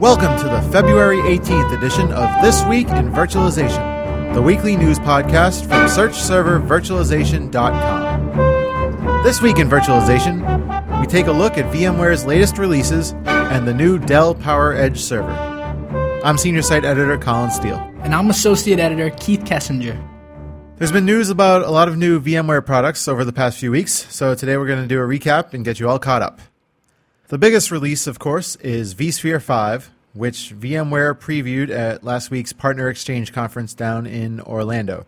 Welcome to the February 18th edition of This Week in Virtualization, the weekly news podcast from search server virtualization.com. This week in Virtualization, we take a look at VMware's latest releases and the new Dell PowerEdge server. I'm Senior Site Editor Colin Steele. And I'm Associate Editor Keith Kessinger. There's been news about a lot of new VMware products over the past few weeks, so today we're going to do a recap and get you all caught up. The biggest release, of course, is vSphere 5, which VMware previewed at last week's Partner Exchange conference down in Orlando.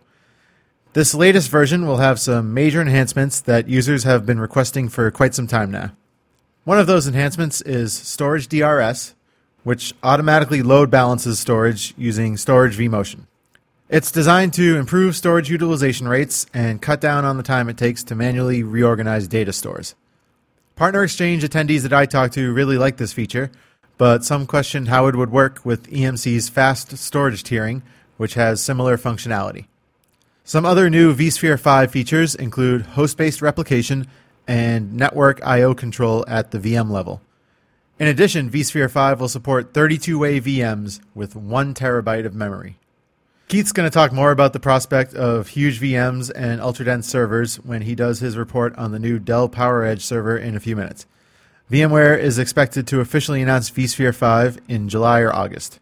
This latest version will have some major enhancements that users have been requesting for quite some time now. One of those enhancements is Storage DRS, which automatically load balances storage using Storage vMotion. It's designed to improve storage utilization rates and cut down on the time it takes to manually reorganize data stores. Partner Exchange attendees that I talked to really like this feature, but some questioned how it would work with EMC's fast storage tiering, which has similar functionality. Some other new vSphere 5 features include host-based replication and network I/O control at the VM level. In addition, vSphere 5 will support 32-way VMs with 1 terabyte of memory. Keith's going to talk more about the prospect of huge VMs and ultra-dense servers when he does his report on the new Dell PowerEdge server in a few minutes. VMware is expected to officially announce vSphere 5 in July or August.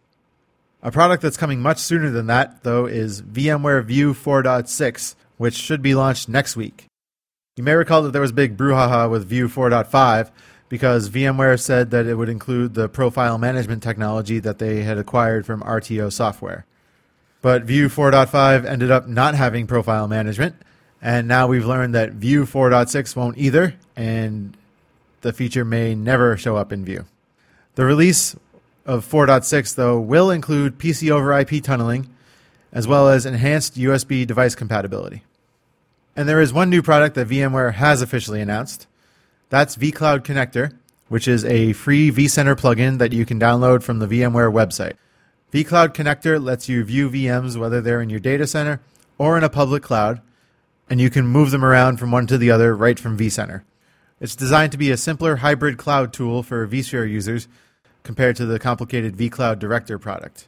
A product that's coming much sooner than that, though, is VMware View 4.6, which should be launched next week. You may recall that there was a big brouhaha with View 4.5 because VMware said that it would include the profile management technology that they had acquired from RTO Software. But View 4.5 ended up not having profile management, and now we've learned that View 4.6 won't either, and the feature may never show up in View. The release of 4.6, though, will include PC over IP tunneling, as well as enhanced USB device compatibility. And there is one new product that VMware has officially announced. That's vCloud Connector, which is a free vCenter plugin that you can download from the VMware website. vCloud Connector lets you view VMs whether they're in your data center or in a public cloud, and you can move them around from one to the other right from vCenter. It's designed to be a simpler hybrid cloud tool for vSphere users compared to the complicated vCloud Director product.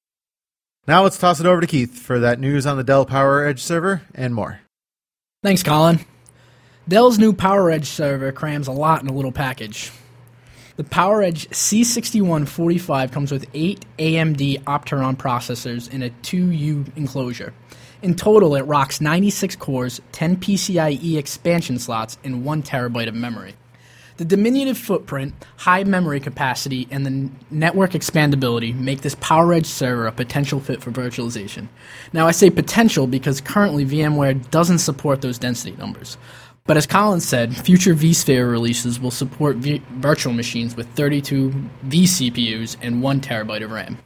Now let's toss it over to Keith for that news on the Dell PowerEdge server and more. Thanks, Colin. Dell's new PowerEdge server crams a lot in a little package. The PowerEdge C6145 comes with 8 AMD Opteron processors in a 2U enclosure. In total, it rocks 96 cores, 10 PCIe expansion slots, and 1 terabyte of memory. The diminutive footprint, high memory capacity, and the network expandability make this PowerEdge server a potential fit for virtualization. Now, I say potential because currently VMware doesn't support those density numbers. But as Colin said, future vSphere releases will support virtual machines with 32 vCPUs and 1 terabyte of RAM.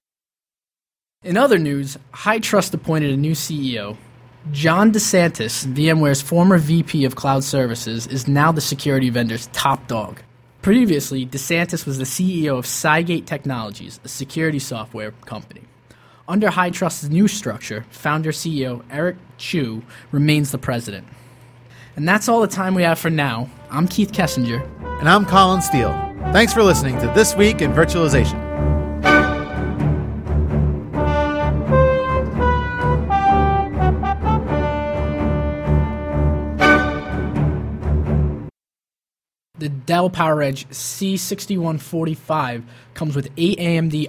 In other news, HITRUST appointed a new CEO. John DeSantis, VMware's former VP of Cloud Services, is now the security vendor's top dog. Previously, DeSantis was the CEO of Cygate Technologies, a security software company. Under HITRUST's new structure, founder-CEO Eric Chu remains the president. And that's all the time we have for now. I'm Keith Kessinger. And I'm Colin Steele. Thanks for listening to This Week in Virtualization. The Dell PowerEdge C6145 comes with 8 AMD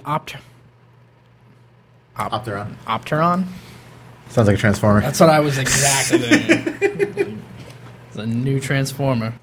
Opteron? Sounds like a transformer. That's what I was exactly thinking. It's a new transformer.